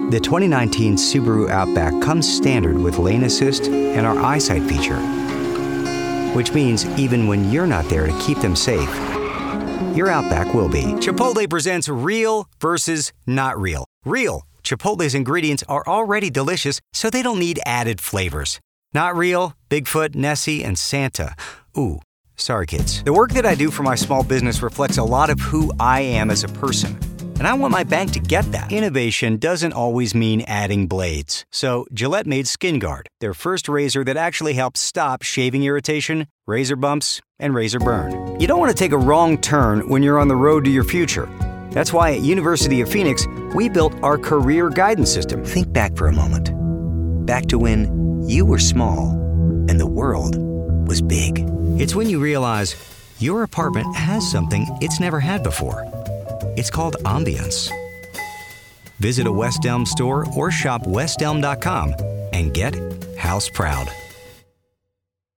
The 2019 Subaru Outback comes standard with lane assist and our eyesight feature, which means even when you're not there to keep them safe, your Outback will be. Chipotle presents Real versus Not Real. Real. Chipotle's ingredients are already delicious, so they don't need added flavors. Not Real. Bigfoot, Nessie, and Santa. Ooh, sorry kids. The work that I do for my small business reflects a lot of who I am as a person. And I want my bank to get that. Innovation doesn't always mean adding blades. So Gillette made Skin Guard, their first razor that actually helps stop shaving irritation, razor bumps, and razor burn. You don't want to take a wrong turn when you're on the road to your future. That's why at University of Phoenix, we built our career guidance system. Think back for a moment. Back to when you were small and the world was big. It's when you realize your apartment has something it's never had before. It's called ambience. Visit a West Elm store or shop westelm.com and get house proud.